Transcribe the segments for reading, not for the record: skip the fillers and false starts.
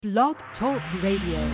Blog Talk Radio.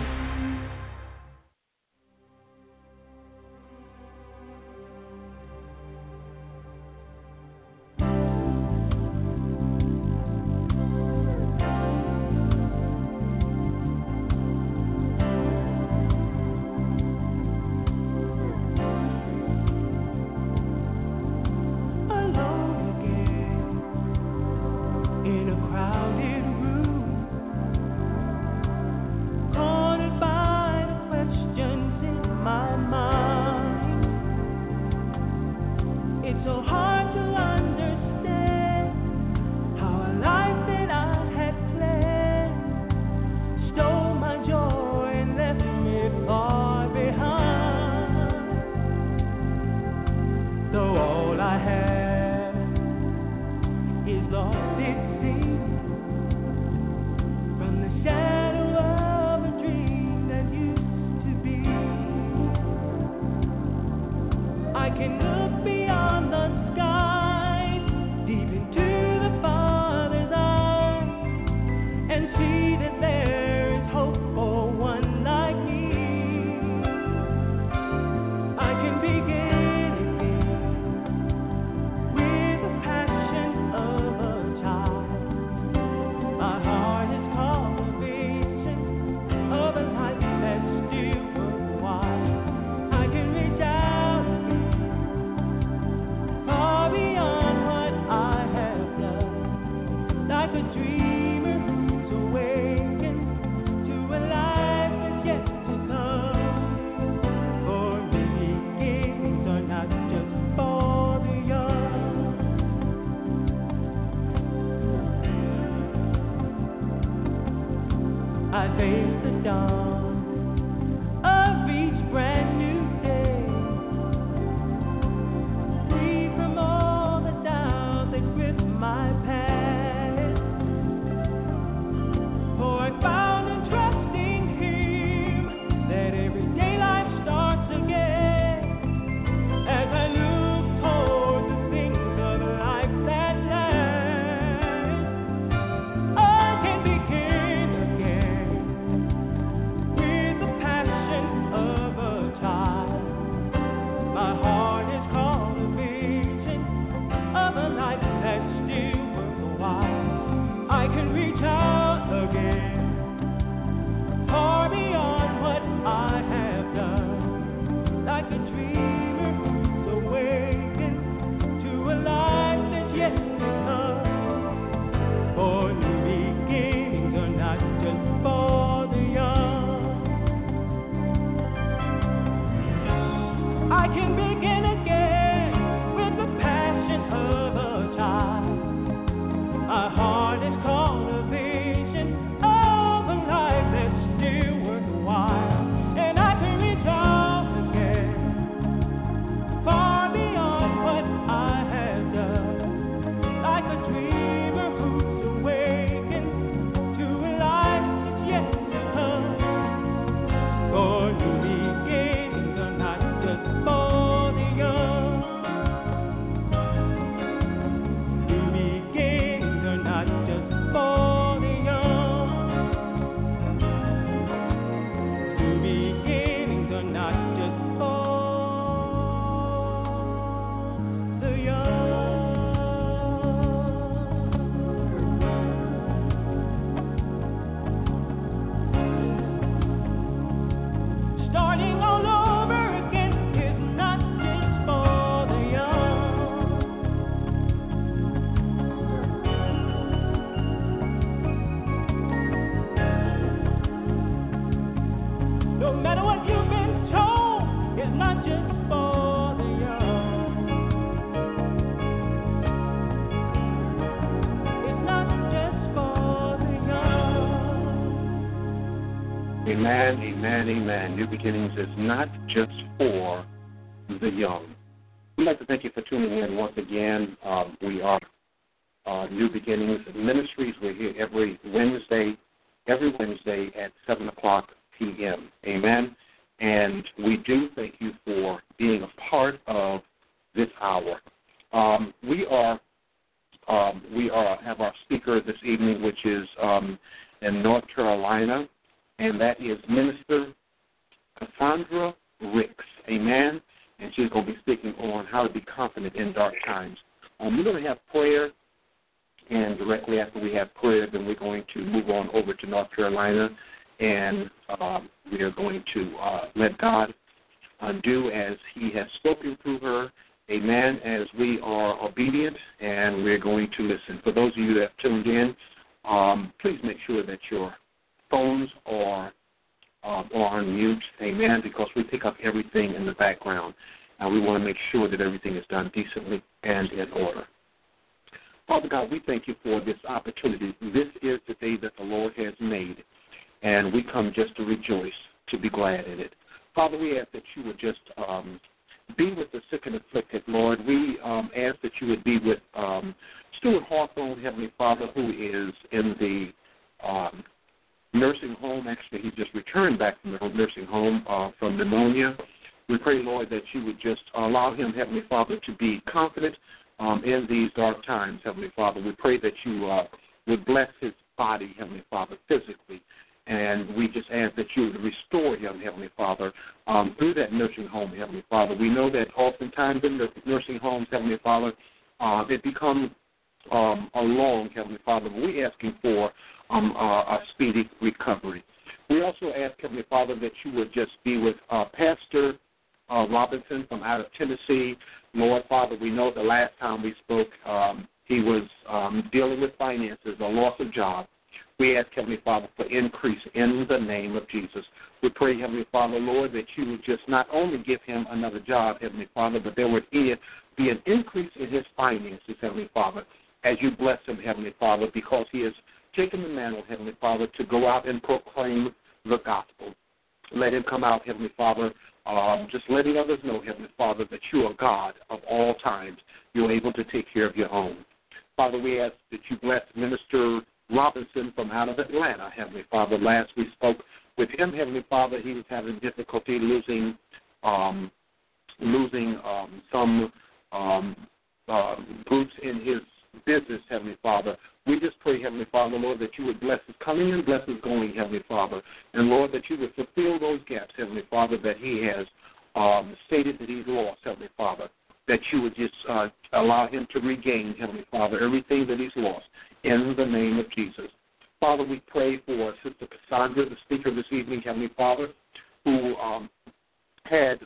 Amen, amen, amen. New Beginnings is not just for the young. We'd like to thank you for tuning in once again. We are New Beginnings Ministries. We're here every Wednesday at 7 o'clock p.m. Amen. And we do thank you for being a part of this hour. We have our speaker this evening, which is in North Carolina, and that is Minister Cassandra Ricks. Amen. And she's going to be speaking on how to be confident in dark times. We're going to have prayer, and directly after we have prayer, then we're going to move on over to North Carolina, and we are going to let God do as he has spoken through her, amen, as we are obedient, and we're going to listen. For those of you that have tuned in, please make sure that your phones are on mute, amen, because we pick up everything in the background, and we want to make sure that everything is done decently and in order. Father God, we thank you for this opportunity. This is the day that the Lord has made, and we come just to rejoice, to be glad in it. Father, we ask that you would just be with the sick and afflicted, Lord. We ask that you would be with Stuart Hawthorne, Heavenly Father, who is in the nursing home. Actually, he just returned back from the nursing home from pneumonia. We pray, Lord, that you would just allow him, Heavenly Father, to be confident in these dark times, Heavenly Father. We pray that you would bless his body, Heavenly Father, physically. And we just ask that you would restore him, Heavenly Father, through that nursing home, Heavenly Father. We know that oftentimes in the nursing homes, Heavenly Father, it becomes a long, Heavenly Father. We're asking for a speedy recovery. We also ask, Heavenly Father, that you would just be with Pastor Robinson from out of Tennessee. Lord, Father, we know the last time we spoke, he was dealing with finances, a loss of job. We ask, Heavenly Father, for increase in the name of Jesus. We pray, Heavenly Father, Lord, that you would just not only give him another job, Heavenly Father, but there would be an increase in his finances, Heavenly Father, as you bless him, Heavenly Father, because he has taken the mantle, Heavenly Father, to go out and proclaim the gospel. Let him come out, Heavenly Father, just letting others know, Heavenly Father, that you are God of all times. You're able to take care of your own. Father, we ask that you bless Minister Robinson from out of Atlanta, Heavenly Father. Last we spoke with him, Heavenly Father, he was having difficulty losing some groups in his business, Heavenly Father. We just pray, Heavenly Father, Lord, that you would bless his coming and bless his going, Heavenly Father. And, Lord, that you would fulfill those gaps, Heavenly Father, that he has stated that he's lost, Heavenly Father. That you would just allow him to regain, Heavenly Father, everything that he's lost in the name of Jesus. Father, we pray for Sister Cassandra, the speaker this evening, Heavenly Father, who had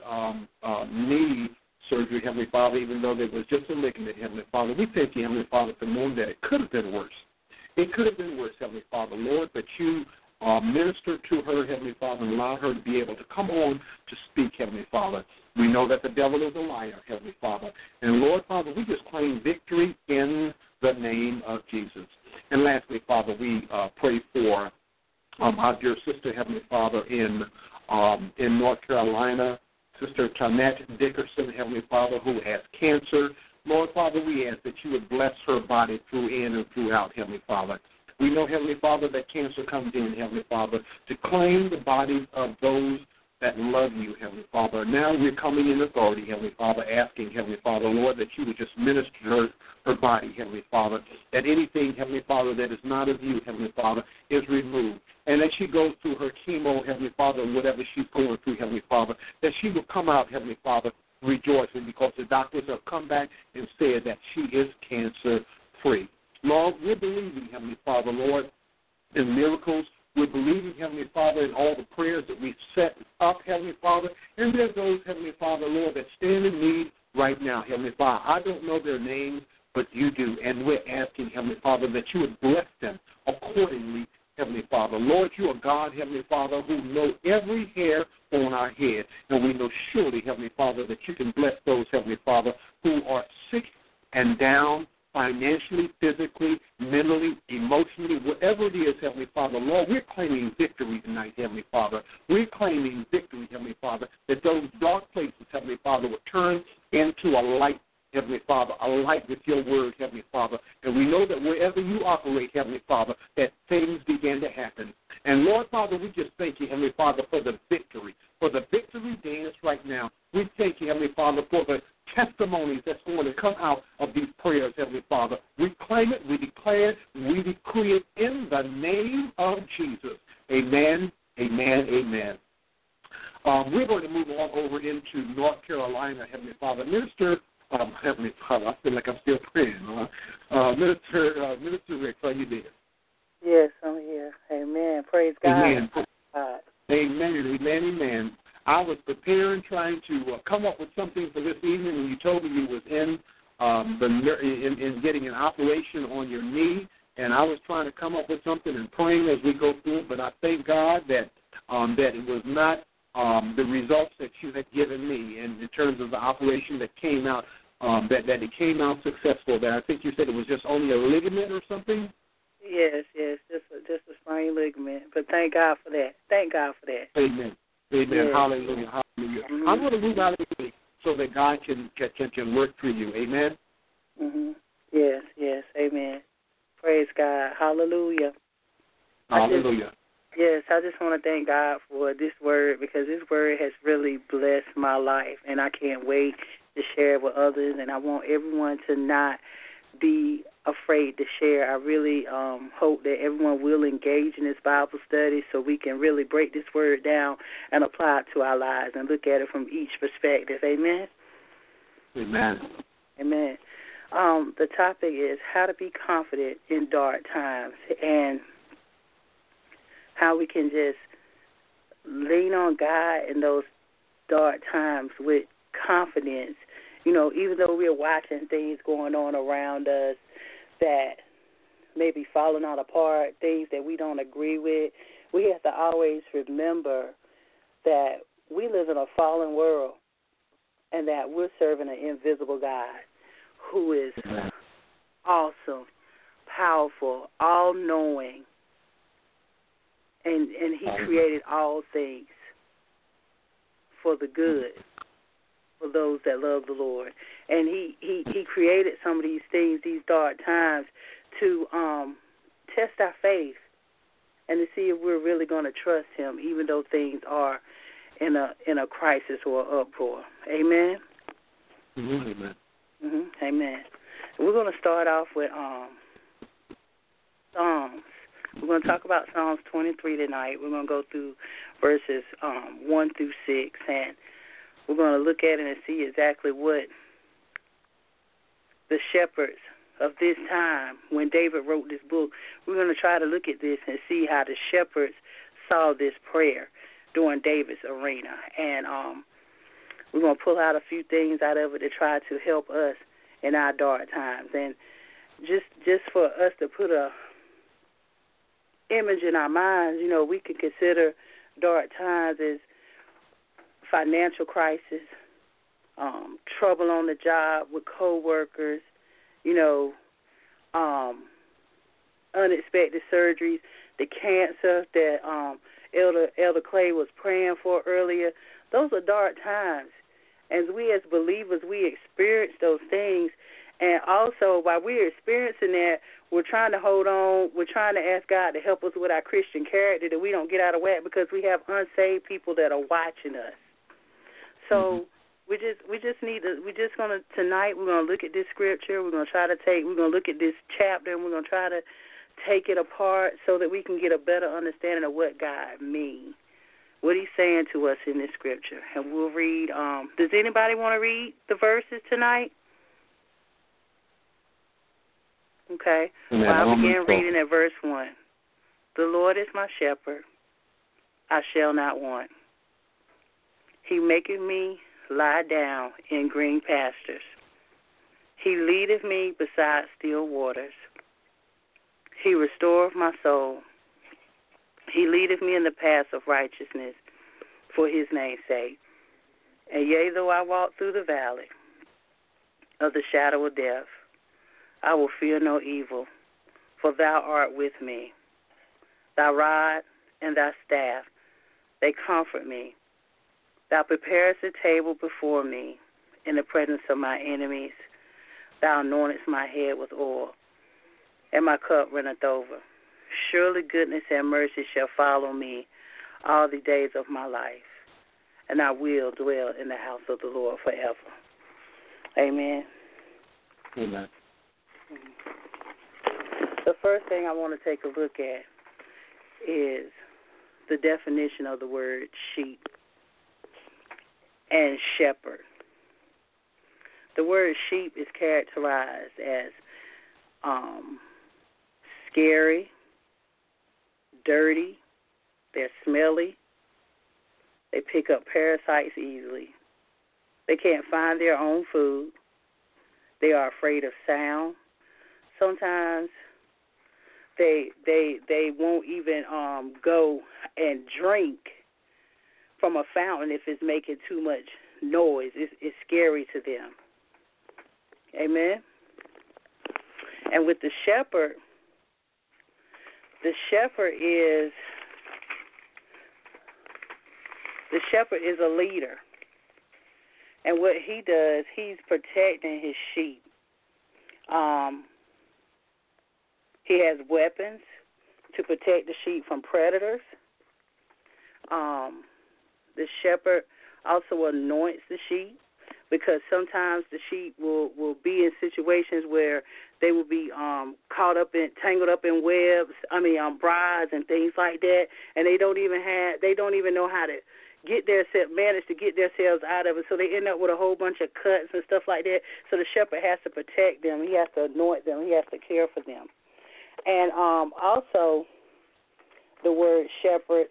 knee surgery, Heavenly Father, even though there was just a ligament, Heavenly Father. We thank you, Heavenly Father, for knowing that it could have been worse. It could have been worse, Heavenly Father. Lord, that you minister to her, Heavenly Father, and allow her to be able to come on to speak, Heavenly Father. We know that the devil is a liar, Heavenly Father. And, Lord, Father, we just claim victory in the name of Jesus. And lastly, Father, we pray for our dear sister, Heavenly Father, in North Carolina, Sister Tonette Dickerson, Heavenly Father, who has cancer. Lord, Father, we ask that you would bless her body through in and throughout, Heavenly Father. We know, Heavenly Father, that cancer comes in, Heavenly Father, to claim the bodies of those that love you, Heavenly Father. Now we're coming in authority, Heavenly Father, asking, Heavenly Father, Lord, that you would just minister her body, Heavenly Father, that anything, Heavenly Father, that is not of you, Heavenly Father, is removed. And as she goes through her chemo, Heavenly Father, and whatever she's going through, Heavenly Father, that she will come out, Heavenly Father, rejoicing because the doctors have come back and said that she is cancer-free. Lord, we're believing, Heavenly Father, Lord, in miracles. We're believing, Heavenly Father, in all the prayers that we've set up, Heavenly Father. And there's those, Heavenly Father, Lord, that stand in need right now, Heavenly Father. I don't know their names, but you do. And we're asking, Heavenly Father, that you would bless them accordingly, Heavenly Father. Lord, you are God, Heavenly Father, who know every hair on our head. And we know surely, Heavenly Father, that you can bless those, Heavenly Father, who are sick and down, financially, physically, mentally, emotionally, whatever it is, Heavenly Father. Lord, we're claiming victory tonight, Heavenly Father. We're claiming victory, Heavenly Father, that those dark places, Heavenly Father, will turn into a light Heavenly Father, alight with your word, Heavenly Father. And we know that wherever you operate, Heavenly Father, that things begin to happen. And Lord Father, we just thank you, Heavenly Father, for the victory dance right now. We thank you, Heavenly Father, for the testimonies that's going to come out of these prayers, Heavenly Father. We claim it, we declare it, we decree it in the name of Jesus. Amen, amen, amen. We're going to move on over into North Carolina, Heavenly Father. Heavenly Father, I feel like I'm still praying. Minister Rick, are you there? Yes, I'm here. Amen. Praise God. Amen. Amen, amen, amen. I was preparing, trying to come up with something for this evening, and you told me you was in getting an operation on your knee, and I was trying to come up with something and praying as we go through it. But I thank God that it was not the results that you had given me, in terms of the operation that came out, that it came out successful. That I think you said it was just only a ligament or something. Yes, just a sprained ligament. But thank God for that. Thank God for that. Amen. Amen. Yes. Hallelujah. Hallelujah. Mm-hmm. I'm going to move out of the way so that God can work through you. Amen. Mhm. Yes. Amen. Praise God. Hallelujah. Hallelujah. I just want to thank God for this word, because this word has really blessed my life, and I can't wait to share it with others, and I want everyone to not be afraid to share. I really hope that everyone will engage in this Bible study so we can really break this word down and apply it to our lives and look at it from each perspective. Amen? Amen. Amen. The topic is how to be confident in dark times, and how we can just lean on God in those dark times with confidence. You know, even though we're watching things going on around us that may be falling out apart, things that we don't agree with, we have to always remember that we live in a fallen world and that we're serving an invisible God who is awesome, powerful, all-knowing, and he created all things for the good, for those that love the Lord. And he created some of these things, these dark times, to test our faith and to see if we're really going to trust him, even though things are in a crisis or uproar. Amen? Amen. Mm-hmm. Amen. We're going to start off with Psalms. We're going to talk about Psalms 23 tonight. We're going to go through verses 1 through 6, and we're going to look at it and see exactly what the shepherds of this time, when David wrote this book, we're going to try to look at this and see how the shepherds saw this prayer during David's arena. And we're going to pull out a few things out of it to try to help us in our dark times. And just for us to put a image in our minds, you know, we can consider dark times as financial crisis, trouble on the job with coworkers, you know, unexpected surgeries, the cancer that Elder Clay was praying for earlier. Those are dark times. As we as believers, we experience those things. And also, while we're experiencing that, we're trying to hold on. We're trying to ask God to help us with our Christian character, that we don't get out of whack, because we have unsaved people that are watching us. So we're just gonna tonight. We're gonna look at this scripture. We're gonna look at this chapter, and we're gonna try to take it apart so that we can get a better understanding of what God means, what He's saying to us in this scripture. And we'll read. Does anybody want to read the verses tonight? Okay. Well, I'll begin reading at verse 1. The Lord is my shepherd, I shall not want. He maketh me lie down in green pastures. He leadeth me beside still waters. He restoreth my soul. He leadeth me in the paths of righteousness for his name's sake. And yea, though I walk through the valley of the shadow of death, I will fear no evil, for thou art with me. Thy rod and thy staff, they comfort me. Thou preparest a table before me in the presence of my enemies. Thou anointest my head with oil, and my cup runneth over. Surely goodness and mercy shall follow me all the days of my life, and I will dwell in the house of the Lord forever. Amen. Amen. The first thing I want to take a look at is the definition of the word sheep and shepherd. The word sheep is characterized as scary, dirty, they're smelly, they pick up parasites easily, they can't find their own food, they are afraid of sound. Sometimes they won't even go and drink from a fountain if it's making too much noise. It's scary to them. Amen. And with the shepherd is a leader. And what he does, he's protecting his sheep. He has weapons to protect the sheep from predators. The shepherd also anoints the sheep, because sometimes the sheep will be in situations where they will be tangled up in webs, brides and things like that, and they don't even know how to manage to get themselves out of it, so they end up with a whole bunch of cuts and stuff like that. So the shepherd has to protect them, he has to anoint them, he has to care for them. And also the word shepherd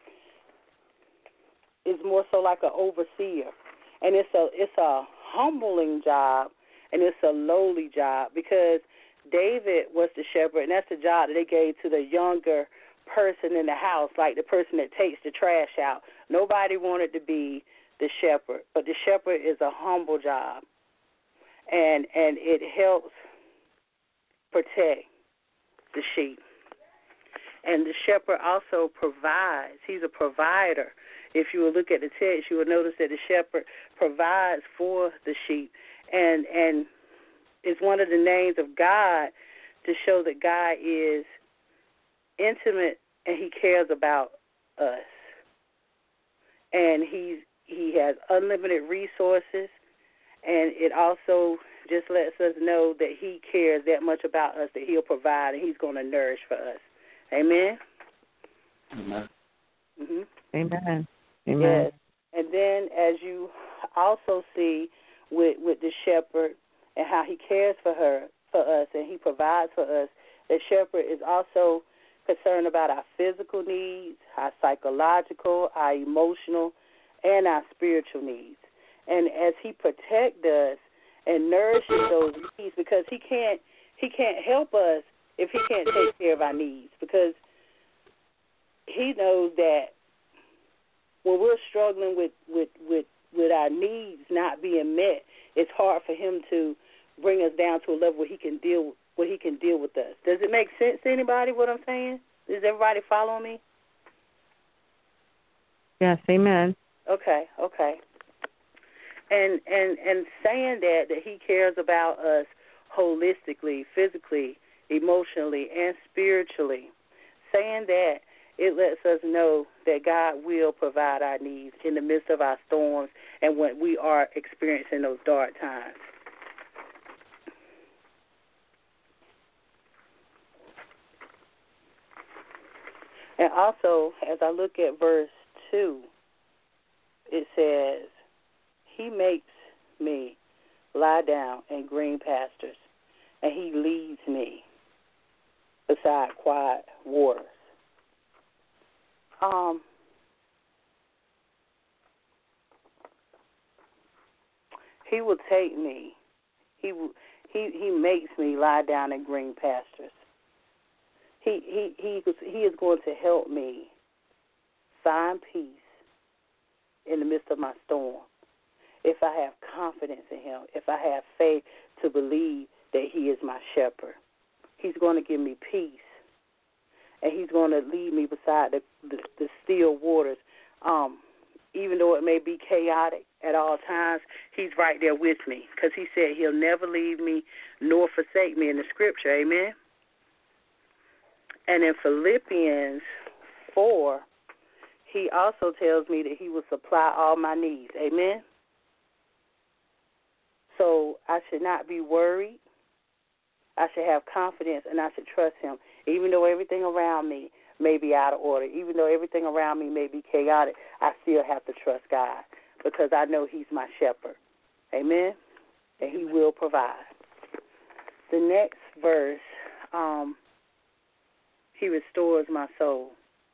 is more so like an overseer, and it's a humbling job, and it's a lowly job, because David was the shepherd, and that's the job that they gave to the younger person in the house, like the person that takes the trash out. Nobody wanted to be the shepherd, but the shepherd is a humble job, and it helps protect the sheep. And the shepherd also provides. He's a provider. If you will look at the text, you will notice that the shepherd provides for the sheep, and it's one of the names of God to show that God is intimate and he cares about us. And he has unlimited resources, and it also just lets us know that he cares that much about us, that he'll provide and he's going to nourish for us. Amen? Amen. Mm-hmm. Amen. Amen. Yes. And then as you also see with the shepherd and how he cares for us, and he provides for us, the shepherd is also concerned about our physical needs, our psychological, our emotional, and our spiritual needs. And as he protects us and nourishes those needs, because he can't help us if he can't take care of our needs, because he knows that when we're struggling with our needs not being met, it's hard for him to bring us down to a level where he can deal with us. Does it make sense to anybody what I'm saying? Is everybody following me? Yes, amen. Okay. And saying that he cares about us holistically, physically, emotionally, and spiritually, saying that, it lets us know that God will provide our needs in the midst of our storms and when we are experiencing those dark times. And also, as I look at verse 2, it says, he makes me lie down in green pastures, and he leads me beside quiet waters. He will take me. He makes me lie down in green pastures. He is going to help me find peace in the midst of my storm. If I have confidence in him, if I have faith to believe that he is my shepherd, he's going to give me peace, and he's going to lead me beside the still waters. even though it may be chaotic at all times, he's right there with me because he said he'll never leave me nor forsake me in the scripture. Amen. And in Philippians 4, he also tells me that he will supply all my needs. Amen. So I should not be worried. I should have confidence, and I should trust him, even though everything around me may be out of order, even though everything around me may be chaotic. I still have to trust God because I know he's my shepherd. Amen? And he will provide. The next verse, he restores my soul.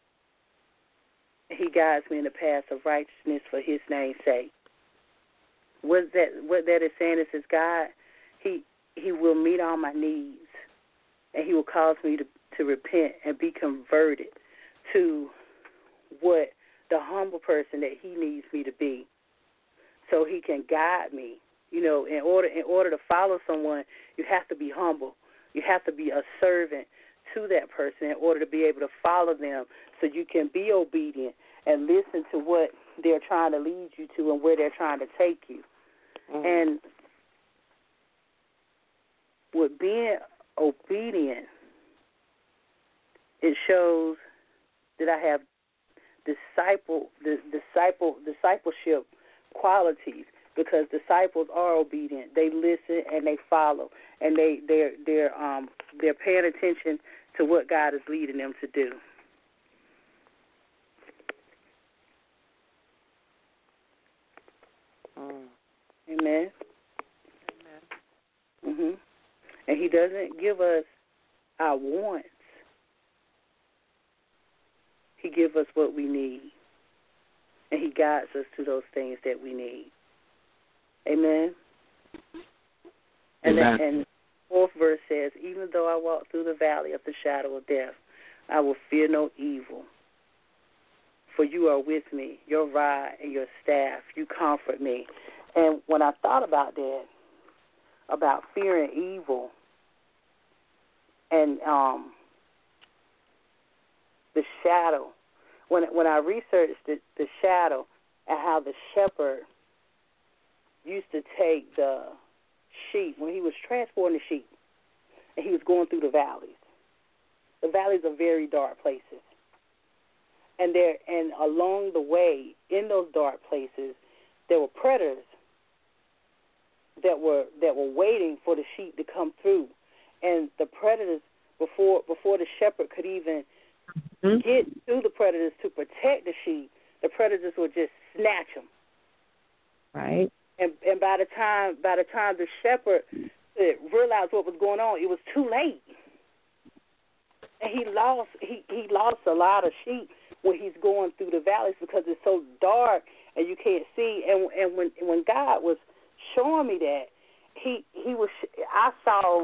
He guides me in the path of righteousness for his name's sake. What that is saying is, God, he will meet all my needs, and he will cause me to repent and be converted to what the humble person that he needs me to be, so he can guide me. You know, in order to follow someone, you have to be humble. You have to be a servant to that person in order to be able to follow them, so you can be obedient and listen to what they're trying to lead you to and where they're trying to take you. Mm-hmm. And with being obedient, it shows that I have discipleship qualities, because disciples are obedient. They listen and they follow, and they're paying attention to what God is leading them to do. Amen. Amen. And he doesn't give us our wants. He gives us what we need, and he guides us to those things that we need. Amen. And the fourth verse says, even though I walk through the valley of the shadow of death, I will fear no evil, for you are with me. Your rod and your staff, you comfort me. And when I thought about that, about fearing evil, and the shadow, when I researched the shadow and how the shepherd used to take the sheep when he was transporting the sheep, and he was going through the valleys. The valleys are very dark places, and along the way in those dark places, there were predators that were waiting for the sheep to come through, and the predators, before the shepherd could even get to the predators to protect the sheep, the predators would just snatch them. Right. And by the time the shepherd realized what was going on, it was too late, and he lost a lot of sheep when he's going through the valleys, because it's so dark and you can't see. And when God was showing me that, I saw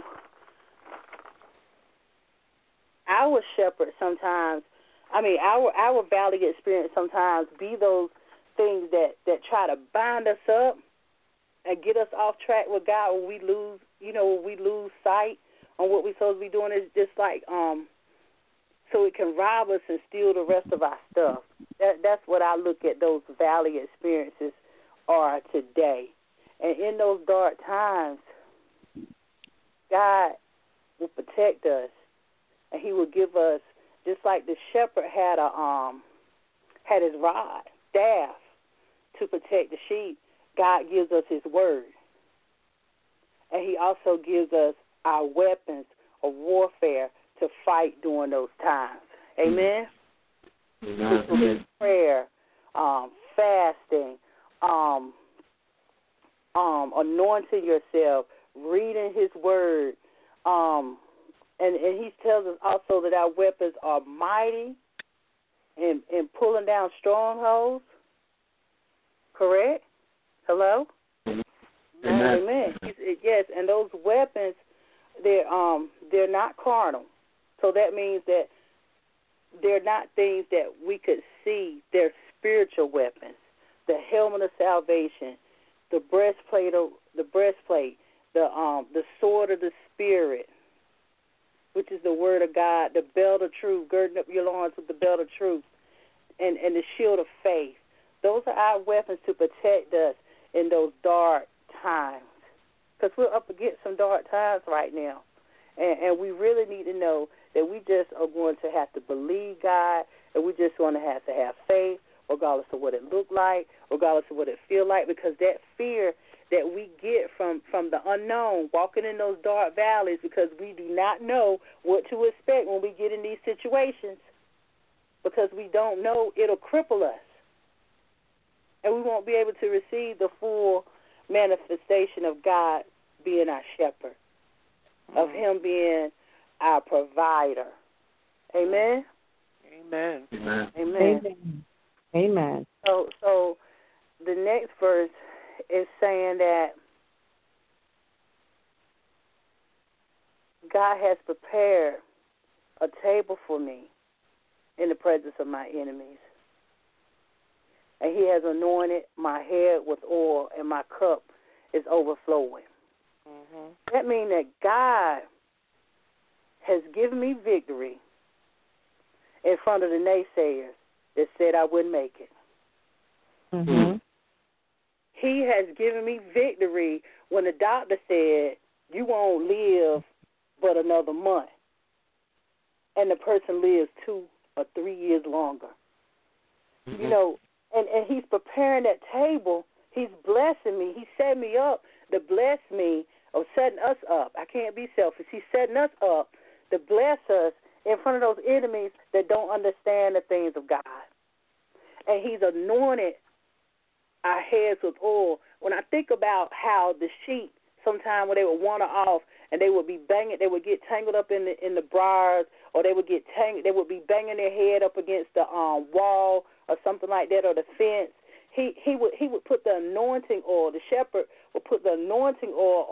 our shepherd sometimes. I mean, our valley experience sometimes be those things that try to bind us up and get us off track with God, when we lose sight on what we're supposed to be doing. Is just like so it can rob us and steal the rest of our stuff. That's what I look at those valley experiences are today. And in those dark times, God will protect us, and he will give us, just like the shepherd had his rod, staff, to protect the sheep. God gives us his word, and he also gives us our weapons of warfare to fight during those times. Amen? Amen. Prayer, fasting, anointing yourself, reading his word, and he tells us also that our weapons are mighty in pulling down strongholds. Correct? Hello? Amen. Amen. Yes, and those weapons, they're not carnal. So that means that they're not things that we could see. They're spiritual weapons. The helmet of salvation, the breastplate, the sword of the Spirit, which is the word of God, the belt of truth, girding up your loins with the belt of truth, and the shield of faith. Those are our weapons to protect us in those dark times. Because we're up against some dark times right now. And we really need to know that we just are going to have to believe God, and we just want to have faith, regardless of what it look like, regardless of what it feel like, because that fear that we get from the unknown, walking in those dark valleys, because we do not know what to expect when we get in these situations, because we don't know, it'll cripple us. And we won't be able to receive the full manifestation of God being our shepherd, of him being our provider. Amen? Amen. Amen. Amen. Amen. So the next verse is saying that God has prepared a table for me in the presence of my enemies. And he has anointed my head with oil, and my cup is overflowing. Mm-hmm. That means that God has given me victory in front of the naysayers that said I wouldn't make it. Mm-hmm. He has given me victory when the doctor said, you won't live but another month, and the person lives 2 or 3 years longer. Mm-hmm. You know, and he's preparing that table. He's blessing me. He set me up to bless me, or setting us up. I can't be selfish. He's setting us up to bless us in front of those enemies that don't understand the things of God. And he's anointed our heads with oil. When I think about how the sheep, sometimes when they would wander off and they would be banging, they would get tangled up in the briars, or they would get tangled, they would be banging their head up against the wall or something like that, or the fence. He would put the anointing oil. The shepherd would put the anointing oil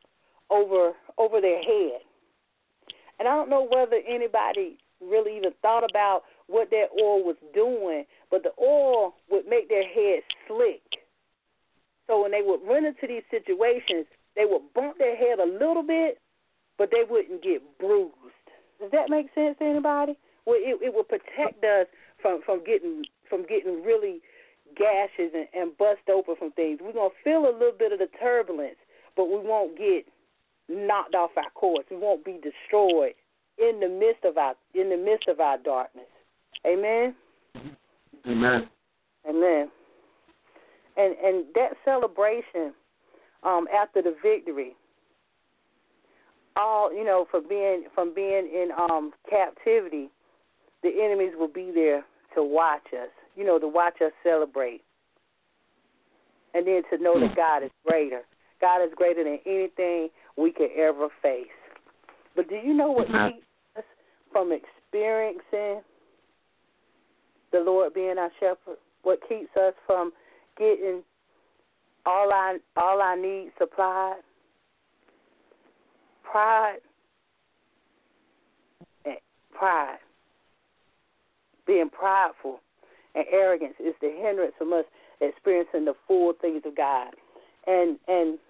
over their head. And I don't know whether anybody really even thought about what that oil was doing, but the oil would make their head slick. So when they would run into these situations, they would bump their head a little bit, but they wouldn't get bruised. Does that make sense to anybody? Well, it would protect us from getting really gashes and bust open from things. We're gonna feel a little bit of the turbulence, but we won't get knocked off our course. We won't be destroyed in the midst of our darkness. Amen. Amen. Amen. And that celebration after the victory, all from being in captivity, the enemies will be there to watch us. To watch us celebrate, and then to know that God is greater. God is greater than anything we could ever face. But do you know what keeps us from experiencing the Lord being our shepherd? What keeps us from getting all our needs supplied? Pride. Being prideful and arrogance is the hindrance from us experiencing the full things of God. And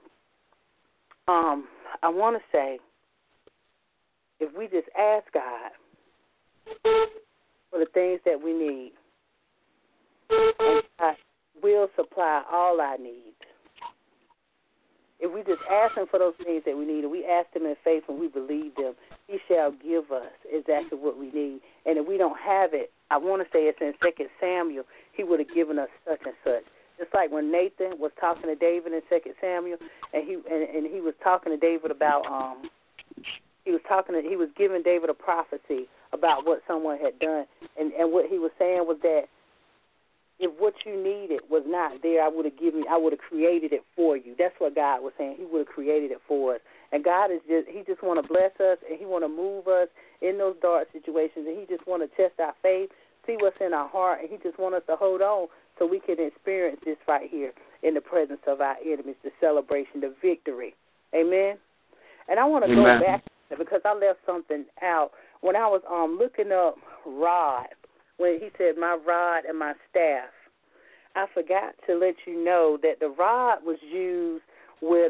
I want to say, if we just ask God for the things that we need, and God will supply all our needs. If we just ask Him for those things that we need, and we ask Him in faith and we believe them, He shall give us exactly what we need. And if we don't have it, I want to say it's in 2 Samuel, He would have given us such and such. Just like when Nathan was talking to David in 2 Samuel, and he was talking to David about he was giving David a prophecy about what someone had done, and what he was saying was that if what you needed was not there, I would have created it for you. That's what God was saying. He would have created it for us. And God He just want to bless us, and He want to move us in those dark situations, and He just want to test our faith, see what's in our heart, and He just want us to hold on so we can experience this right here in the presence of our enemies, the celebration, the victory. Amen? And I want to go back because I left something out. When I was looking up rod, when he said my rod and my staff, I forgot to let you know that the rod was used with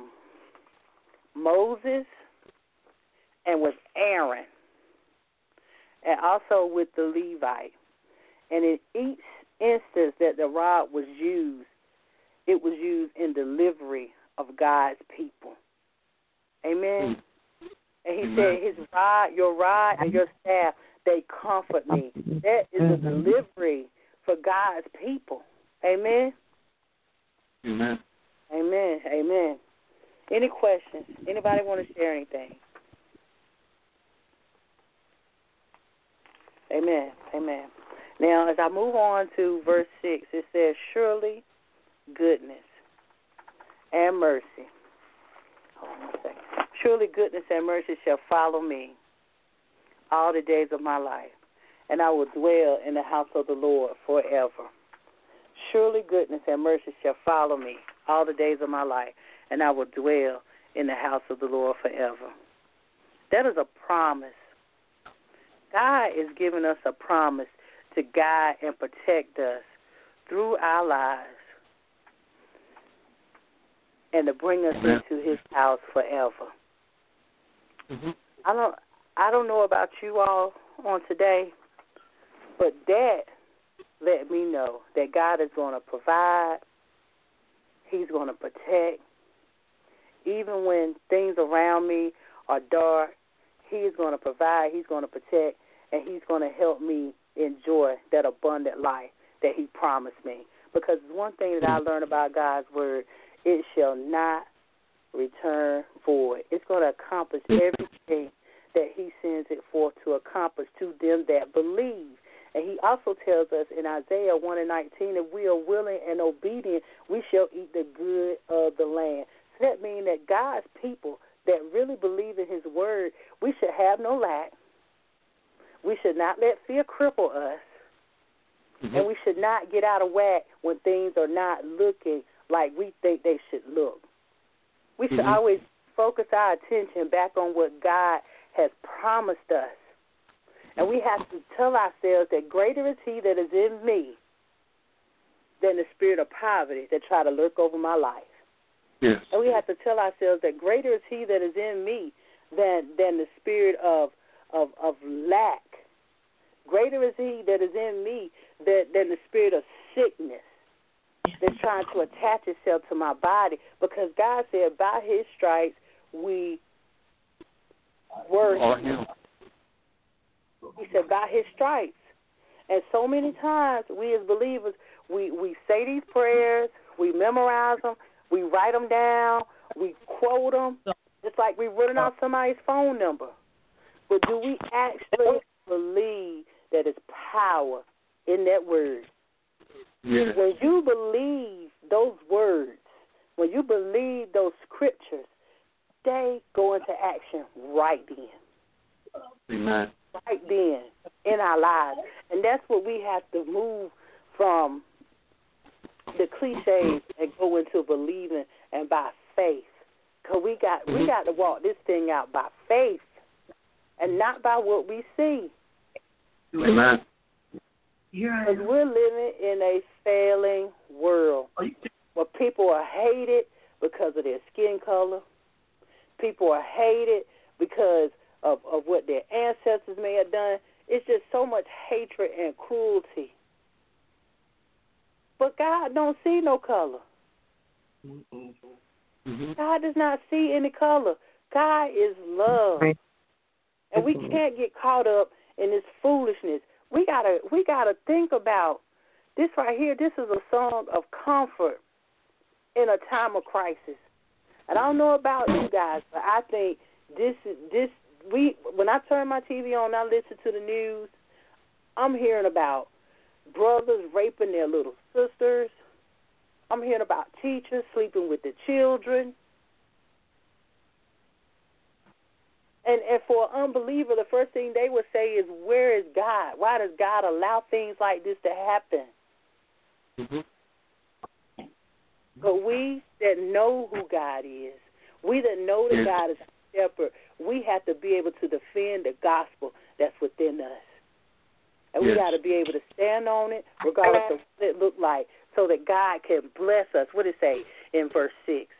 Moses and with Aaron, and also with the Levite. And in each instance that the rod was used, it was used in delivery of God's people. Amen. And he said, your rod and your staff, they comfort me. That is a delivery for God's people. Amen. Amen. Amen. Amen. Any questions? Anybody want to share anything? Amen. Amen. Now, as I move on to verse 6, it says, surely goodness and mercy. Hold on 1 second. Surely goodness and mercy shall follow me all the days of my life, and I will dwell in the house of the Lord forever. Surely goodness and mercy shall follow me all the days of my life, and I will dwell in the house of the Lord forever. That is a promise. God is giving us a promise to guide and protect us through our lives and to bring us into his house forever. I don't know about you all on today, but that let me know that God is going to provide. He's going to protect. Even when things around me are dark, he is going to provide, he's going to protect, and he's going to help me enjoy that abundant life that he promised me. Because one thing that I learned about God's word, it shall not return void. It's going to accomplish everything that he sends it forth to accomplish to them that believe. And he also tells us in Isaiah 1:19, if we are willing and obedient, we shall eat the good of the land. So that means that God's people that really believe in his word, we should have no lack. We should not let fear cripple us. And we should not get out of whack when things are not looking like we think they should look. We should always focus our attention back on what God has promised us. And we have to tell ourselves that greater is he that is in me than the spirit of poverty that try to lurk over my life. Yes. And we have to tell ourselves that greater is he that is in me than the spirit of lack. Greater is he that is in me than the spirit of sickness that's trying to attach itself to my body. Because God said, by his stripes we were healed. He said, by his stripes. And so many times we as believers, we say these prayers, we memorize them, we write them down, we quote them. It's like we're running off somebody's phone number. But do we actually believe that there's power in that word? Yes. When you believe those words, when you believe those scriptures, they go into action right then. Amen. Right then in our lives. And that's what we have to move from the cliches and go into believing and by faith. Because we got to walk this thing out by faith and not by what we see. Amen. Because we're living in a failing world where people are hated because of their skin color. People are hated because of what their ancestors may have done. It's just so much hatred and cruelty. But God don't see no color. God does not see any color. God is love. And we can't get caught up in this foolishness. We gotta think about this right here. This is a song of comfort in a time of crisis. And I don't know about you guys, but I think when I turn my TV on and I listen to the news, I'm hearing about brothers raping their little sisters. I'm hearing about teachers sleeping with the children. And for an unbeliever, the first thing they would say is, where is God? Why does God allow things like this to happen? But we that know who God is, we that know that God is a shepherd, we have to be able to defend the gospel that's within us. And we got to be able to stand on it, regardless of what it looked like, so that God can bless us. What did it say in verse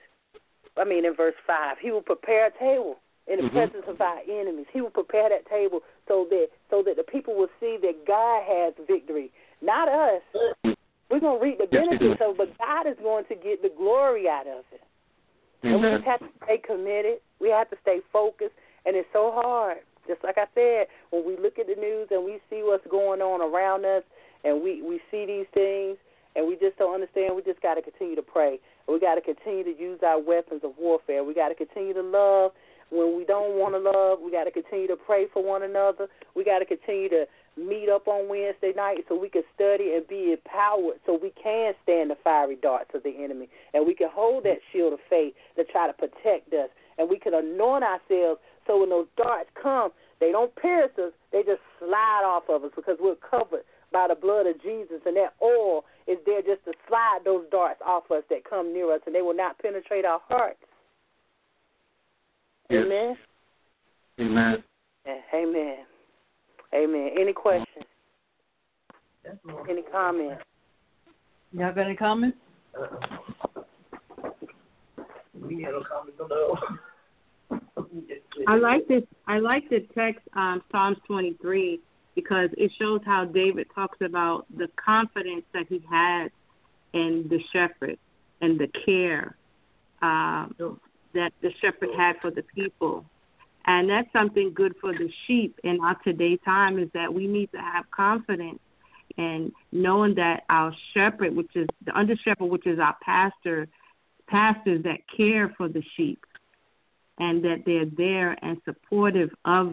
5? He will prepare a table in the presence of our enemies. He will prepare that table so that the people will see that God has victory. Not us, We're going to reap the benefits of it, but God is going to get the glory out of it. And we just have to stay committed. We have to stay focused, and it's so hard. Just like I said, when we look at the news and we see what's going on around us, and we see these things, and we just don't understand, we just got to continue to pray. We got to continue to use our weapons of warfare. We got to continue to love when we don't want to love. We got to continue to pray for one another. We got to continue to meet up on Wednesday night so we can study and be empowered so we can stand the fiery darts of the enemy, and we can hold that shield of faith to try to protect us, and we can anoint ourselves so when those darts come, they don't pierce us, they just slide off of us because we're covered by the blood of Jesus, and that oil is there just to slide those darts off us that come near us, and they will not penetrate our hearts. Yes. Amen? Amen. Amen. Amen. Any questions? Any comments? You have any comments? I like this. I like the text, Psalms 23, because it shows how David talks about the confidence that he has in the shepherd and the care that the shepherd had for the people. And that's something good for the sheep in our today's time, is that we need to have confidence and knowing that our shepherd, which is the under shepherd, which is our pastors that care for the sheep, and that they're there and supportive of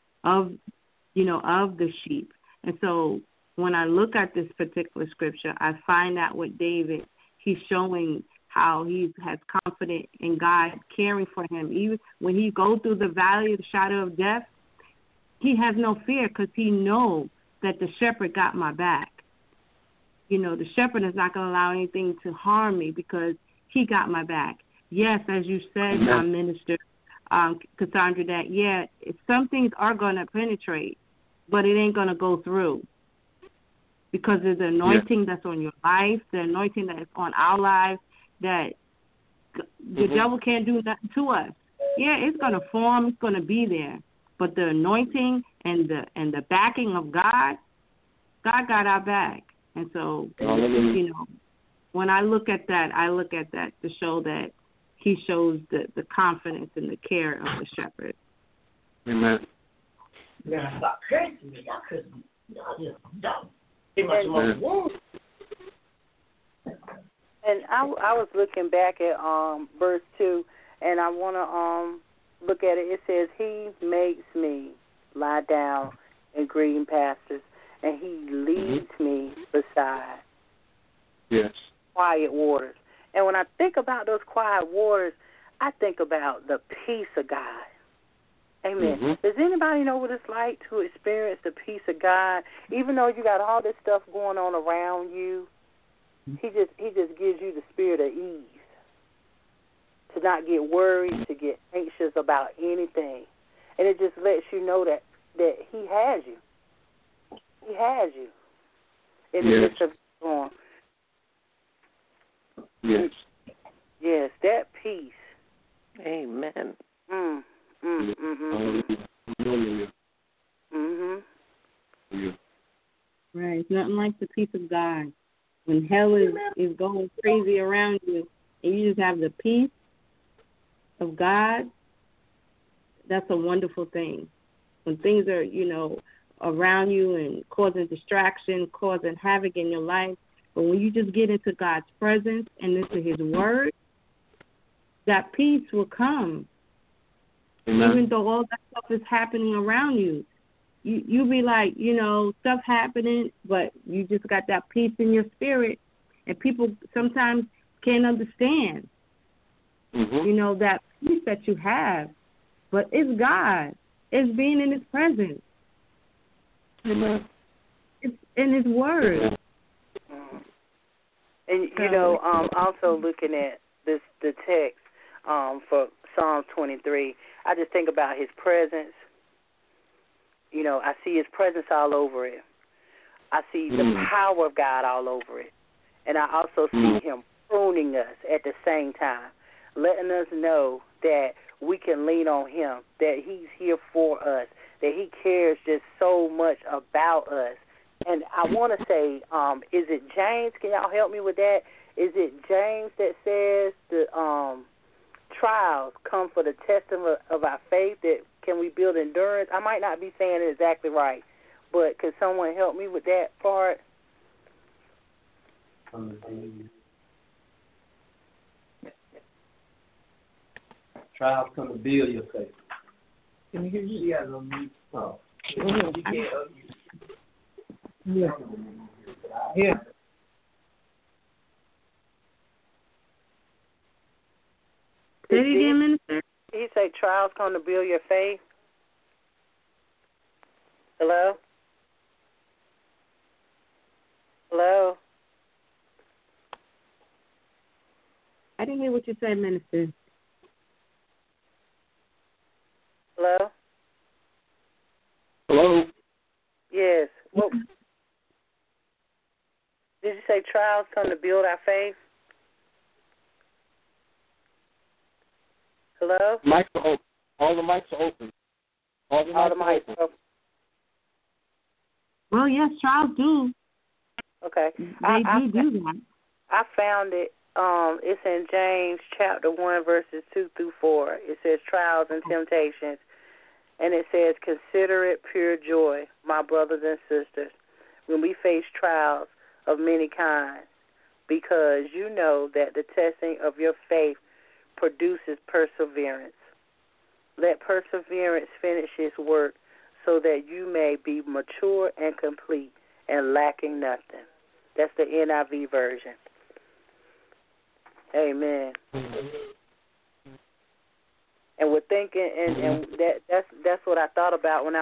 the sheep. And so when I look at this particular scripture, I find out with David, he's showing how he has confidence in God caring for him. Even when he goes through the valley of the shadow of death, he has no fear because he knows that the shepherd got my back. You know, the shepherd is not going to allow anything to harm me because he got my back. Yes, as you said, Minister Cassandra, that, some things are going to penetrate, but it ain't going to go through because there's the anointing that's on your life, the anointing that is on our lives, that the devil can't do nothing to us. Yeah, it's going to form, it's going to be there, but the anointing and the backing of God got our back. And so, when I look at that to show that he shows the confidence and the care of the shepherd. Amen. Stop cursing me. Y'all cursing me. Y'all just dumb. And I was looking back at verse 2, and I want to look at it. It says, he makes me lie down in green pastures, and he leads me beside quiet waters. And when I think about those quiet waters, I think about the peace of God. Amen. Does anybody know what it's like to experience the peace of God? Even though you got all this stuff going on around you, He just gives you the spirit of ease, to not get worried, to get anxious about anything. And it just lets you know that he has you. He has you in the midst of the storm. Yes. Yes, that peace. Amen. Right. It's nothing like the peace of God. When hell is going crazy around you and you just have the peace of God, that's a wonderful thing. When things are, around you and causing distraction, causing havoc in your life, but when you just get into God's presence and into his word, that peace will come. Amen. Even though all that stuff is happening around you. You be like, stuff happening, but you just got that peace in your spirit, and people sometimes can't understand, that peace that you have. But it's God. It's being in his presence. Amen. It's in his word. And, also looking at the text for Psalm 23, I just think about his presence. I see his presence all over it. I see the power of God all over it. And I also see him pruning us at the same time, letting us know that we can lean on him, that he's here for us, that he cares just so much about us, And I want to say, is it James? Can y'all help me with that? Is it James that says the trials come for the testing of our faith? That can we build endurance? I might not be saying it exactly right, but could someone help me with that part? Trials come to build your faith. Can you hear you? Yeah, no need. Oh. Mm-hmm. You can't Yeah. Yeah. Say it again, Minister. He say trials come to build your faith. Hello? Hello? I didn't hear what you said, Minister. Hello? Hello? Yes. Well, did you say trials come to build our faith? Hello? Mics are open. All the mics are open. All the mics are open. Well, yes, trials do. Okay. They do that. I found it. It's in James chapter 1, verses 2 through 4. It says trials and temptations. And it says, consider it pure joy, my brothers and sisters, when we face trials of many kinds, because you know that the testing of your faith produces perseverance. Let perseverance finish its work so that you may be mature and complete and lacking nothing. That's the NIV version. Amen. And we're thinking, and that's what I thought about when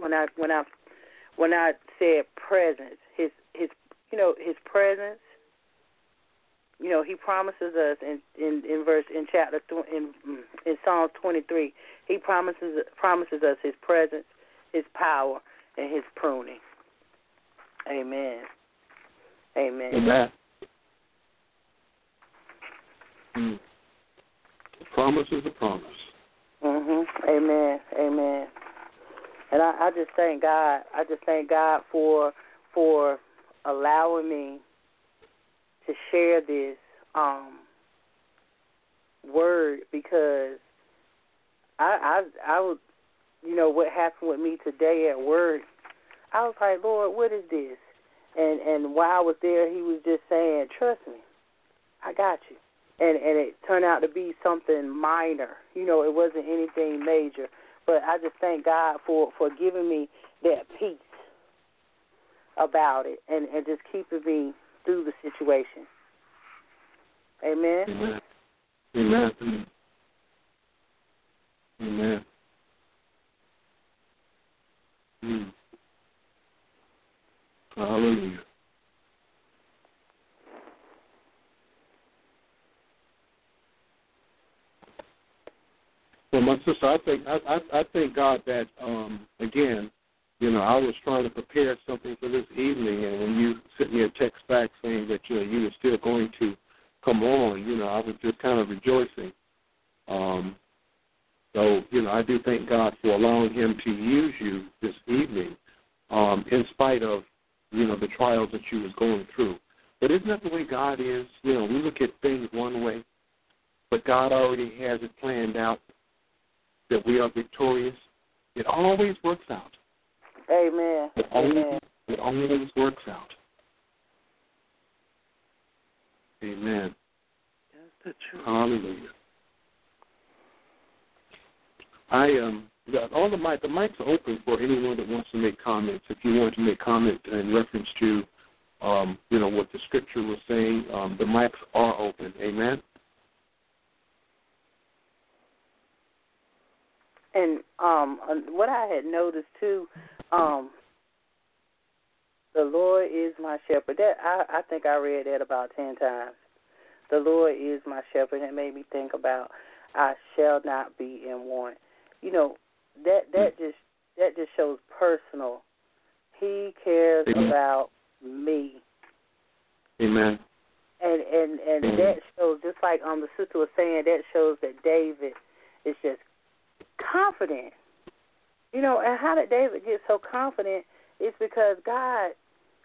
I said presence. His presence. You know, he promises us in Psalms 23. He promises us his presence, his power, and his pruning. Amen. Amen. Amen. Mm. A promise is a promise. Amen. Amen. And I just thank God. I just thank God for allowing me to share this word, because I would, what happened with me today at work. I was like, Lord, what is this? And while I was there, he was just saying, trust me, I got you. And it turned out to be something minor. It wasn't anything major. But I just thank God for giving me that peace about it and just keeping me through the situation. Amen? Amen. Amen. Amen. Mm. Hallelujah. Well, my sister, I thank God that again, I was trying to prepare something for this evening, and when you sent me a text back saying that you were still going to come on, I was just kind of rejoicing. So I do thank God for allowing Him to use you this evening, in spite of the trials that you was going through. But isn't that the way God is? We look at things one way, but God already has it planned out that we are victorious. It always works out. Amen. It always works out. Amen. That's the truth. Hallelujah. All the mics are open for anyone that wants to make comments. If you want to make comment in reference to, what the scripture was saying, the mics are open. Amen. And what I had noticed too, the Lord is my shepherd. That I think I read that about 10 times. The Lord is my shepherd. It made me think about I shall not be in want. That just shows personal. He cares Amen. about me. Amen. And that shows, just like the sister was saying, that shows that David is just confident. And how did David get so confident? It's because God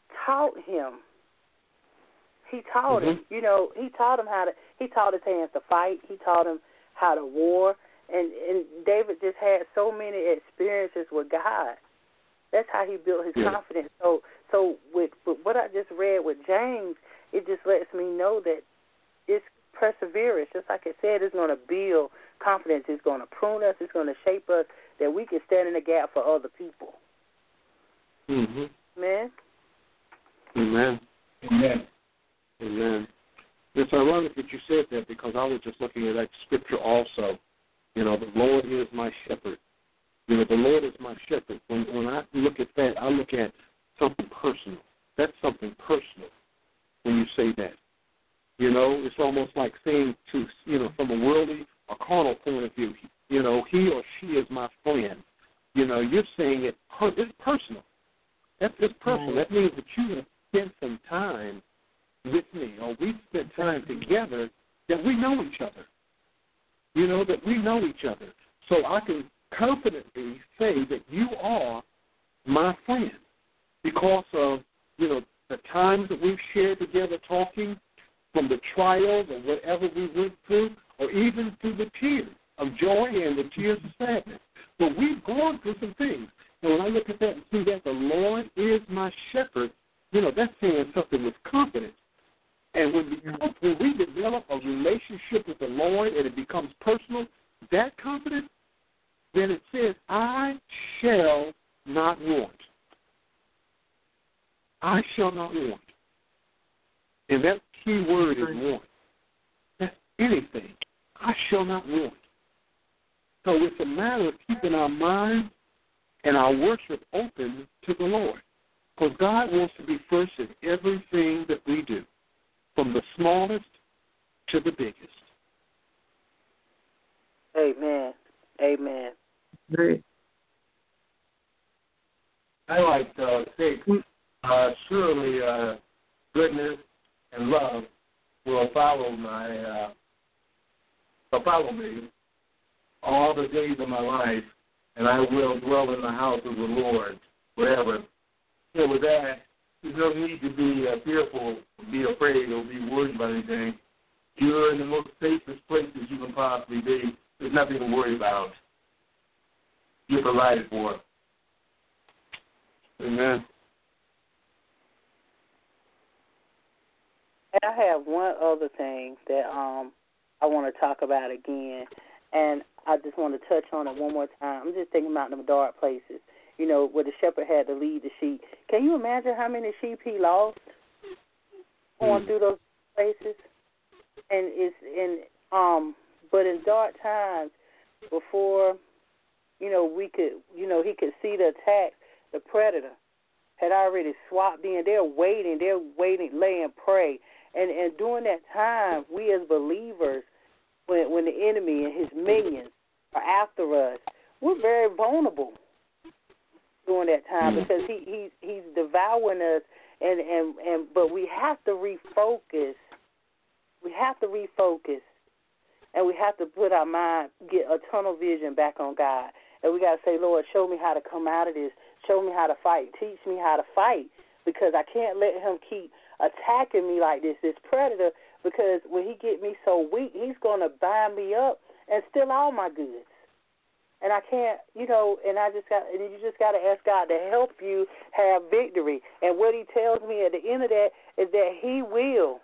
taught him. He taught him. You know, he taught him he taught his hands to fight. He taught him how to war. And David just had so many experiences with God. That's how he built his confidence. So with what I just read with James, it just lets me know that it's perseverance. Just like it said, it's going to build confidence. It's going to prune us. It's going to shape us that we can stand in the gap for other people. Amen. Amen. Amen. Amen. It's ironic that you said that because I was just looking at that scripture also. You know, the Lord is my shepherd. You know, the Lord is my shepherd. When I look at that, I look at something personal. That's something personal when you say that. You know, it's almost like saying to, you know, from a worldly or carnal point of view, you know, he or she is my friend. You know, you're saying it's personal. That's just personal. That means that you have spent some time with me, or we've spent time together that we know each other. You know, that we know each other. So I can confidently say that you are my friend because of, you know, the times that we've shared together talking, from the trials or whatever we went through, or even through the tears of joy and the tears of sadness. But we've gone through some things. And when I look at that and see that the Lord is my shepherd, you know, that's saying something with confidence. And when we develop a relationship with the Lord and it becomes personal, that confidence, then it says, I shall not want. I shall not want. And that key word is want. That's anything. I shall not want. So it's a matter of keeping our mind and our worship open to the Lord. Because God wants to be first in everything that we do, from the smallest to the biggest. Amen. Amen. Great. I like to say, surely goodness and love will follow me all the days of my life, and I will dwell in the house of the Lord forever. So with that, there's no need to be fearful, be afraid, or be worried about anything. You're in the most safest places you can possibly be. There's nothing to worry about. You're provided for. Amen. I have one other thing that I want to talk about again, and I just want to touch on it one more time. I'm just thinking about them dark places, you know, where the shepherd had to lead the sheep. Can you imagine how many sheep he lost going through those places? And but in dark times, before, you know, he could see the attack, the predator had already swapped in. They're waiting, laying prey. And during that time, we as believers, when the enemy and his minions are after us, we're very vulnerable during that time because he's devouring us. But we have to refocus. We have to refocus, and we have to put our mind, get a tunnel vision back on God. And we got to say, Lord, show me how to come out of this. Show me how to fight. Teach me how to fight, because I can't let him keep attacking me like this predator, because when he get me so weak, he's going to bind me up and steal all my goods. And I can't, you know, and you just got to ask God to help you have victory. And what he tells me at the end of that is that he will.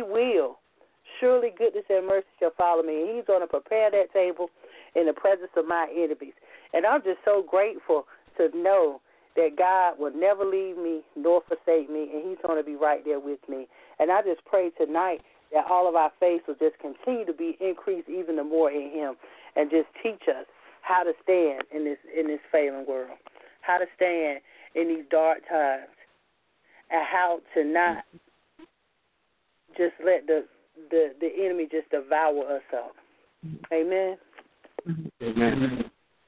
Surely goodness and mercy shall follow me. And he's going to prepare that table in the presence of my enemies. And I'm just so grateful to know that God will never leave me nor forsake me, and he's going to be right there with me. And I just pray tonight that all of our faith will just continue to be increased even the more in him, and just teach us how to stand in this failing world, how to stand in these dark times, and how to not just let the enemy just devour us up. Amen. Amen.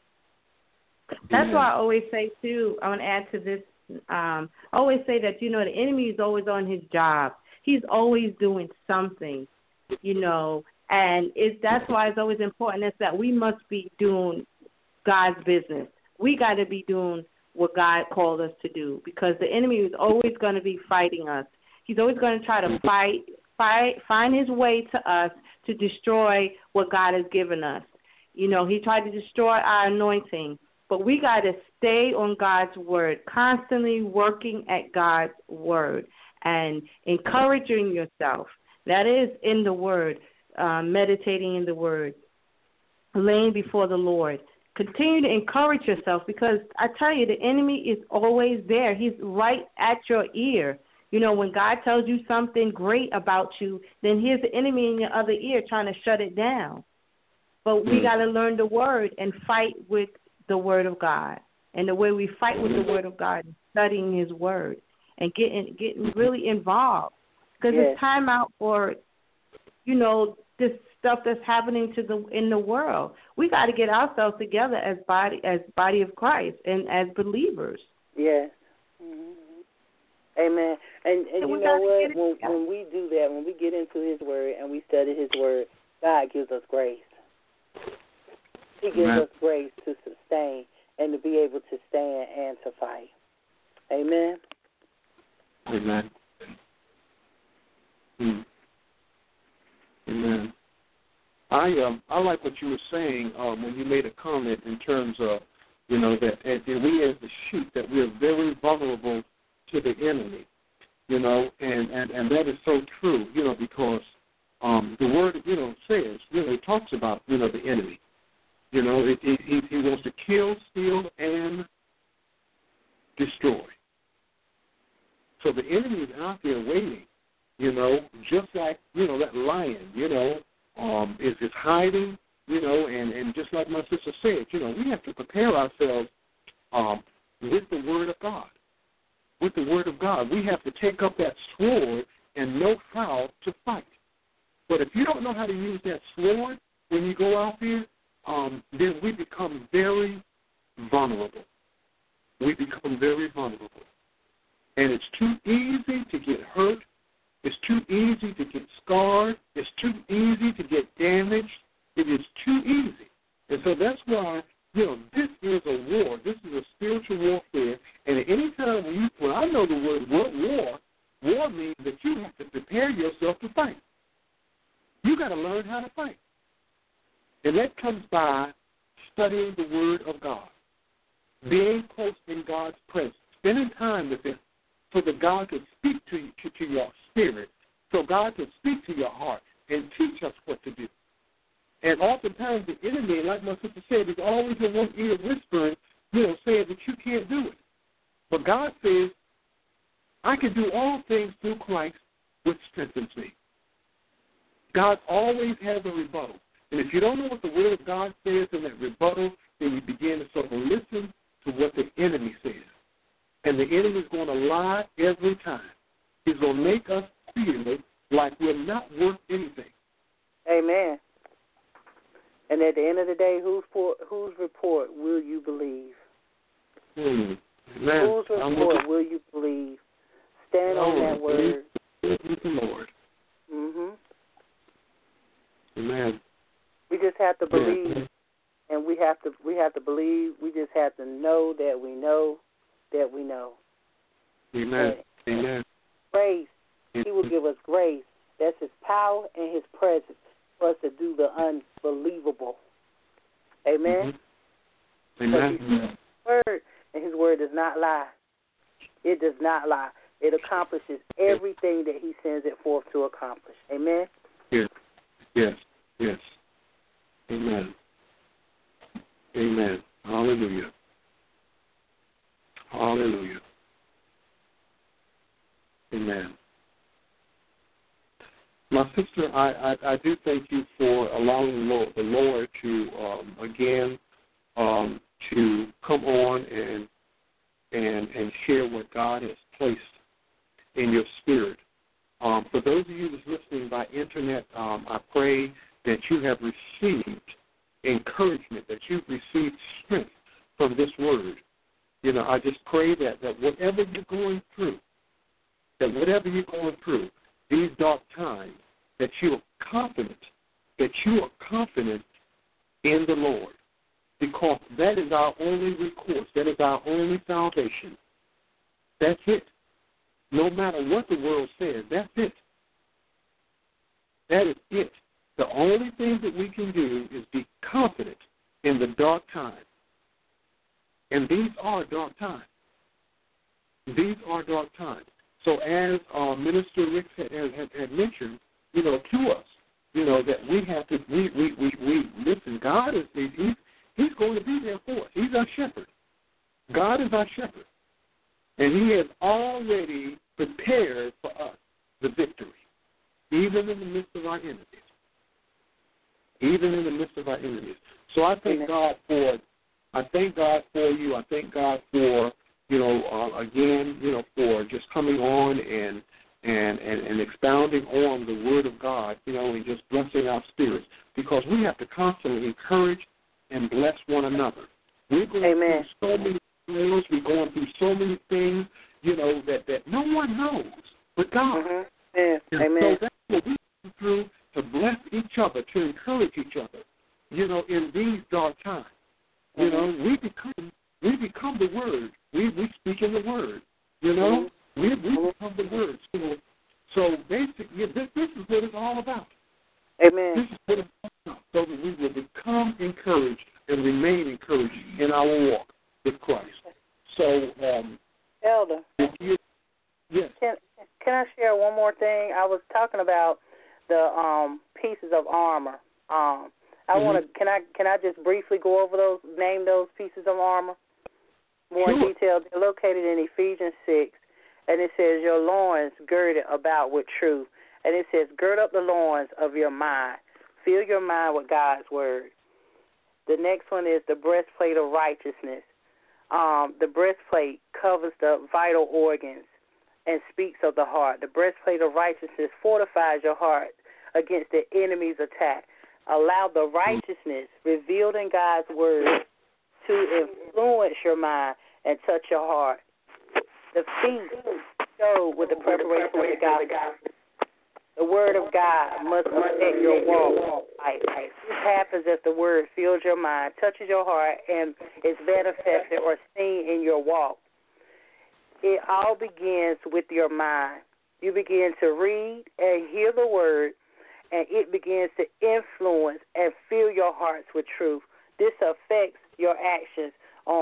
That's why I always say, too, I want to add to this, I always say that, you know, the enemy is always on his job. He's always doing something, you know, and that's why it's always important is that we must be doing God's business. We got to be doing what God called us to do, because the enemy is always going to be fighting us. He's always going to try to find his way to us to destroy what God has given us. You know, he tried to destroy our anointing, but we got to stay on God's word, constantly working at God's word and encouraging yourself. That is in the word, meditating in the word, laying before the Lord. Continue to encourage yourself, because I tell you, the enemy is always there. He's right at your ear. You know, when God tells you something great about you, then here's the enemy in your other ear trying to shut it down. But we got to learn the word and fight with the word of God. And the way we fight with the word of God is studying his word and getting really involved. Because it's time out for, you know, this stuff that's happening in the world. We got to get ourselves together as body of Christ and as believers. Yes. Mm-hmm. Amen. And you know what? When we do that, when we get into his word and we study his word, God gives us grace. He gives us grace to sustain and to be able to stand and to fight. Amen. Amen. Amen. I like what you were saying when you made a comment in terms of, you know, that we as the sheep, that we are very vulnerable to the enemy, you know, and that is so true, you know, because the word, you know, says, you know, it talks about, you know, the enemy. You know, he wants to kill, steal, and destroy. So the enemy is out there waiting, you know, just like, you know, that lion, you know, is hiding, you know, and just like my sister said, you know, we have to prepare ourselves with the word of God. With the word of God. We have to take up that sword and know how to fight. But if you don't know how to use that sword when you go out there, then we become very vulnerable. We become very vulnerable. And it's too easy to get hurt. It's too easy to get scarred. It's too easy to get damaged. It is too easy. And so that's why, you know, this is a war. This is a spiritual warfare. And at any time when I know the word war means that you have to prepare yourself to fight. You got to learn how to fight. And that comes by studying the word of God, being close in God's presence, spending time with him so that God can speak to your spirit, so God can speak to your heart and teach us what to do. And oftentimes the enemy, like my sister said, is always in one ear whispering, you know, saying that you can't do it. But God says, I can do all things through Christ, which strengthens me. God always has a rebuttal. And if you don't know what the word of God says in that rebuttal, then you begin to sort of listen to what the enemy says. And the enemy is going to lie every time. He's going to make us feel like we're not worth anything. Amen. And at the end of the day, whose report will you believe? Amen. Whose report will you believe? Stand on that word. With the Lord. Mhm. Amen. We just have to believe, and we have to believe. We just have to know that we know that we know. Amen. And Amen. Grace. He will give us grace. That's his power and his presence for us to do the unbelievable. Amen. Mm-hmm. Amen. He's his word, and his word does not lie. It does not lie. It accomplishes everything that he sends it forth to accomplish. Amen. Yes. Yes. Yes. Amen. Amen. Hallelujah. Hallelujah. Amen. My sister, I do thank you for allowing the Lord to again to come on and share what God has placed in your spirit. For those of you that's listening by internet, I pray that you have received encouragement, that you've received strength from this word. You know, I just pray that whatever you're going through, these dark times, that you are confident in the Lord, because that is our only recourse. That is our only salvation. That's it. No matter what the world says, that's it. That is it. The only thing that we can do is be confident in the dark times. And these are dark times. These are dark times. So as Minister Rick had mentioned, to us, that we have to, we listen, God is, he's going to be there for us. He's our shepherd. God is our shepherd. And he has already prepared for us the victory, even in the midst of our enemies. Even in the midst of our enemies. So I thank God for you. I thank God for, again, for just coming on and expounding on the Word of God, and just blessing our spirits, because we have to constantly encourage and bless one another. We're going through so many things. We're going through so many things, that no one knows but God. Amen. So that's what we go through, to bless each other, to encourage each other, in these dark times. We become the Word. We speak in the Word. We become the Word. So basically, this is what it's all about. Amen. This is what it's all about, so that we will become encouraged and remain encouraged in our walk with Christ. So, Elder, yes. Can I share one more thing? I was talking about the pieces of armor. I want to. Can I just briefly go over those? Name those pieces of armor more in detail. They're located in Ephesians 6, and it says, "Your loins girded about with truth," and it says, "Gird up the loins of your mind. Fill your mind with God's word." The next one is the breastplate of righteousness. The breastplate covers the vital organs and speaks of the heart. The breastplate of righteousness fortifies your heart against the enemy's attack. Allow the righteousness revealed in God's word to influence your mind and touch your heart. The feet show with the preparation of the gospel. The word of God must affect your walk. This happens if the word fills your mind, touches your heart, and is manifested or seen in your walk. It all begins with your mind. You begin to read and hear the word, and it begins to influence and fill your hearts with truth. This affects your actions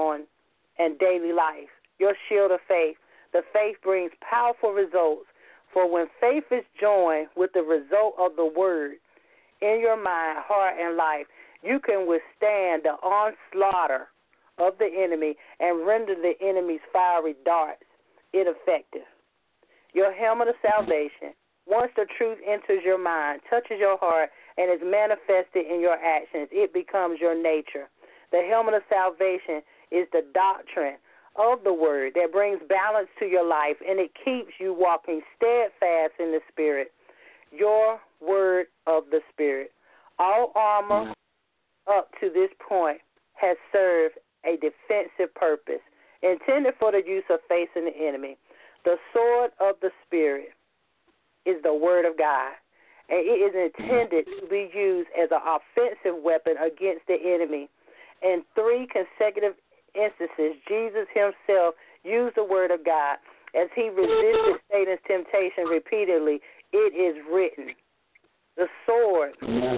and daily life. Your shield of faith. The faith brings powerful results. For when faith is joined with the result of the word in your mind, heart, and life, you can withstand the onslaught of the enemy and render the enemy's fiery darts ineffective. Your helmet of salvation. Once the truth enters your mind, touches your heart, and is manifested in your actions, it becomes your nature. The helmet of salvation is the doctrine of the word that brings balance to your life, and it keeps you walking steadfast in the Spirit. Your word of the Spirit. All armor up to this point has served a defensive purpose, intended for the use of facing the enemy. The sword of the Spirit is the word of God, and it is intended to be used as an offensive weapon against the enemy. In 3 consecutive instances, Jesus himself used the word of God as he resisted Satan's temptation repeatedly. It is written. The sword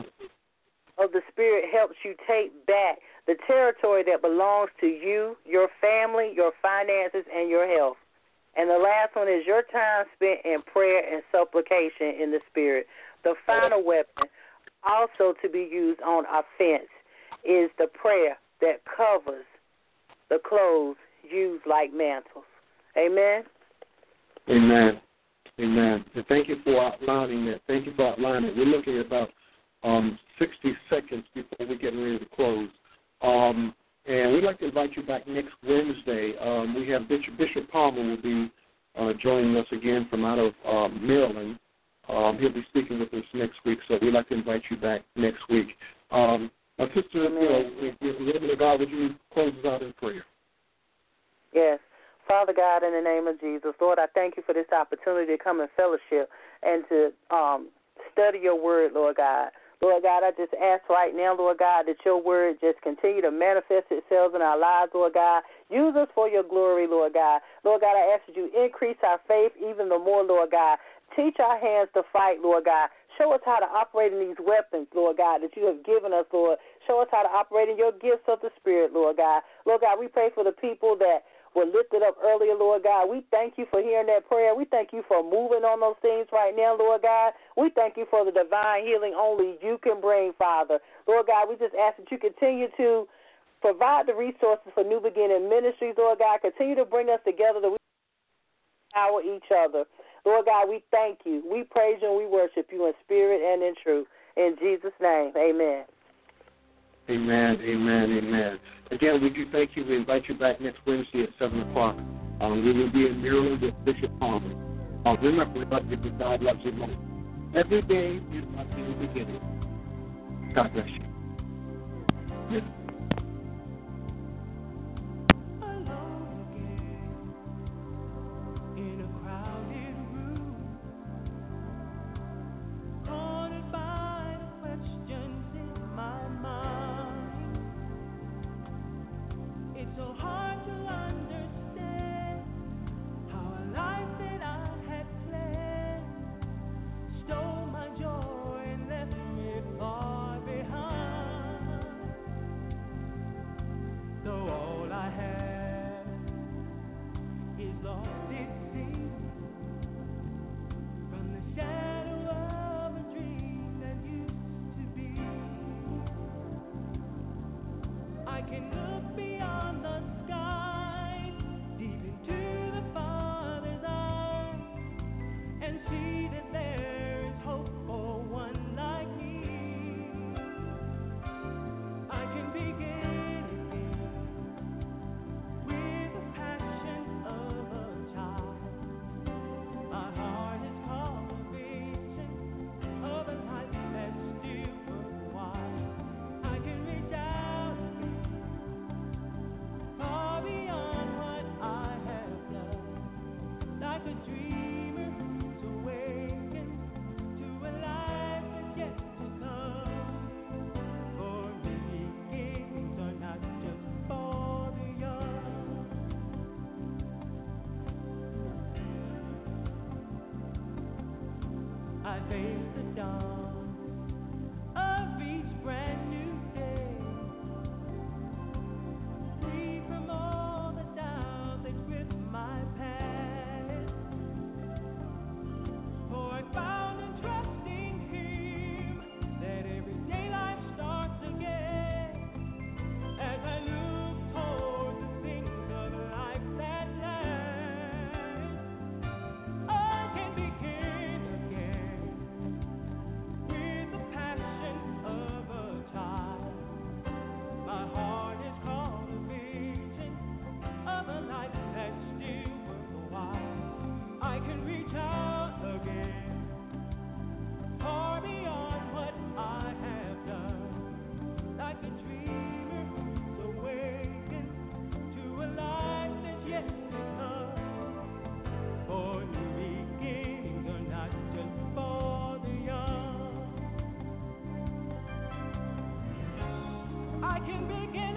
of the Spirit helps you take back the territory that belongs to you, your family, your finances, and your health. And the last one is your time spent in prayer and supplication in the Spirit. The final weapon, also to be used on offense, is the prayer that covers the clothes used like mantles. Amen? Amen. Amen. And thank you for outlining that. Thank you for outlining it. We're looking at about 60 seconds before we get ready to close. And we'd like to invite you back next Wednesday. We have Bishop Palmer will be joining us again from out of Maryland. He'll be speaking with us next week, so we'd like to invite you back next week. Sister, God, would you close us out in prayer? Yes. Father God, in the name of Jesus, Lord, I thank you for this opportunity to come in fellowship and to study your word, Lord God. Lord God, I just ask right now, Lord God, that your word just continue to manifest itself in our lives, Lord God. Use us for your glory, Lord God. Lord God, I ask that you increase our faith even the more, Lord God. Teach our hands to fight, Lord God. Show us how to operate in these weapons, Lord God, that you have given us, Lord. Show us how to operate in your gifts of the Spirit, Lord God. Lord God, we pray for the people that were lifted up earlier, Lord God. We thank you for hearing that prayer. We thank you for moving on those things right now, Lord God. We thank you for the divine healing only you can bring, Father. Lord God, we just ask that you continue to provide the resources for New Beginning Ministries, Lord God. Continue to bring us together that we empower each other. Lord God, we thank you. We praise you and we worship you in spirit and in truth. In Jesus' name, amen. Amen, amen, amen. Again, we do thank you. We invite you back next Wednesday at 7 o'clock. We will be in Maryland with Bishop Palmer. Remember, that God loves you most. Every day is like a new beginning. God bless you. Yes. I face the dawn of each brand new day, free from all the doubts that grip my past. For I found in trusting Him that every day life starts again. As I look toward the things of life that last, I can begin again with the passion of a child. My heart is called a vision of a life that's still worthwhile. I can reach out again, far beyond what I have done, like a dreamer who's awakened to a life that's yet to come. For new beginnings are not just for the young. I can begin